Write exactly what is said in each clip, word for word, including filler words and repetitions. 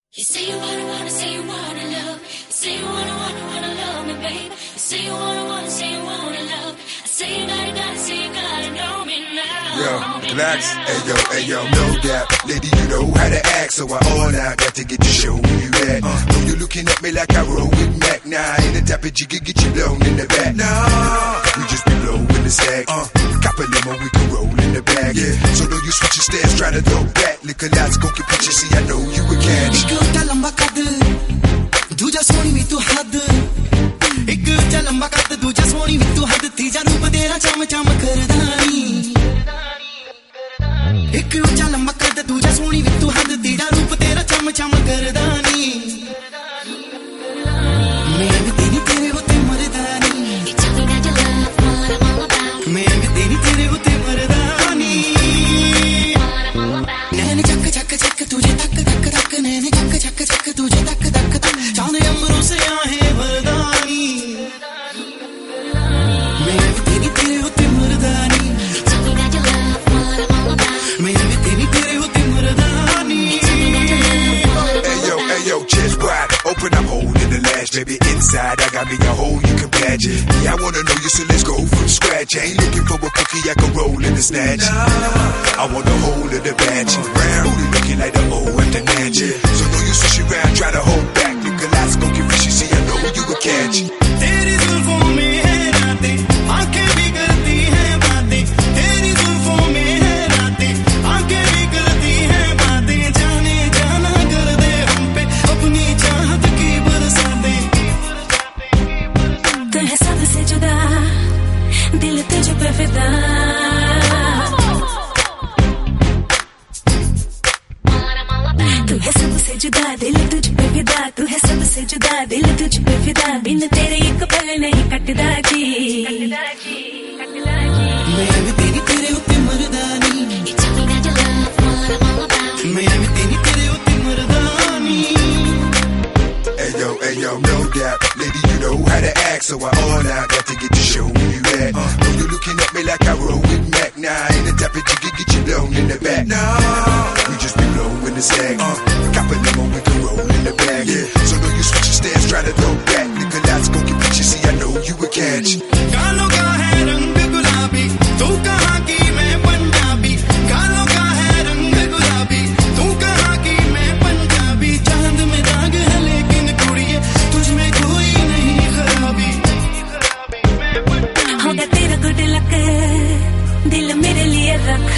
You say you wanna, wanna, say you wanna love. You say you wanna, wanna, wanna love me, babe. You say you wanna, wanna, say you wanna love. I say you gotta, gotta, say you gotta know me now. Yo, relax, ayo, ayo, no doubt. Lady, you know how to act, so I all out. Got to get to show where you at. Uh, know you looking at me like I roll with Mac. Nah, ain't the type of jiggy get you blown in the back. Nah, we just be blowing the stack. Uh, cop a limo, we can roll in the bag. Yeah, so know you switch your stance, try to throw back. Liquor lots, go get pictures, see I know you a catch. लंबा कद दूजा सोनी भी तू हद एक ऊंचा लंबा कद दूजा सोनी भी तू हद तीजा रूप तेरा चम चम करदानी एक ऊंचा लंबा कद दूजा सोनी भी तू हद तीजा रूप तेरा चम चम करदानी मैं भी तेरी तेरे होते मर्दानी मैं भी तेरी तेरे होते मर्दानी नैन चक चक चक तुझे तक तक तक नैन चक चक चक तुझे तक तक तक चांद अंबरों से आहे वरदानी मैं भी तेरी तेरे होते मर्दानी मैं भी तेरी तेरे होते मर्दानी Ayo, ayo, chest wide open, I'm holding the latch. Baby, inside, I got me a hole you can patch. Yeah, I wanna know you, so let's go from scratch. I ain't looking for a cookie I can roll in the snatch. I want the whole of the batch. Booty looking like the O at the natch. So know you switch around, try to hold back. Nigga, let's go get fishy, see I know you a catch. तेरी जुल्फों में है रातें, आंखें भी करती हैं बातें. तेरी जुल्फों में है रातें, आंखें भी करती हैं बातें. जाने जाना कर दे हम पे अपनी चाहत की बरसातें. तू है सबसे जुदा, दिल तुझ पे फिदा. तू है सबसे जुदा, दिल तुझ पे फिदा. तू है सबसे जुदा, दिल तुझ पे फिदा. बिन तेरे एक पल नहीं कटदा जी. मैं भी तेरी तेरे होते मर्दानी. मैं भी तेरी तेरे होते मर्दानी. Ayo, ayo, no doubt. Lady, you know how to act, so I all out. Got to get to show where you at. Uh, know you looking at me like I roll with Mac. Nah, ain't the type of jiggy get you blown in the back. Nah, we just be blowing the stack. Uh, cop a limo, we can roll in the bag. Yeah, so know you switch your stance, try to throw back. Nigga, let's go get pictures, see I know you a catch. गालों का है रंग गुलाबी, तू कहाँ की मैं पंजाबी. गालों का है रंग गुलाबी, तू कहाँ की मैं पंजाबी. चांद में दाग है लेकिन कुड़िए तुझ में कोई नहीं खराबी. होगा तेरा गुड लक, दिल मेरे लिए रख.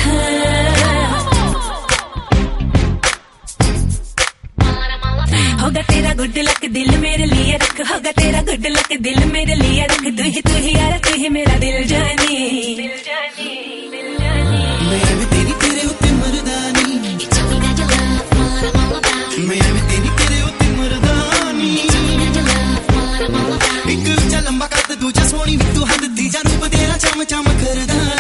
होगा तेरा गुड लक, दिल मेरे लिए रख. होगा तेरा गुड लक, दिल मेरे लिए रख. तू ही तू ही यार, तू ही मेरा दिल जानी. मैं भी तेरी तेरे होते मर्दानी. मैं भी तेरी तेरे होते मर्दानी. एक ऊंचा लंबा कद दूजा सोनी भी तू हद तीजा रूप तेरा चम चम करदानी.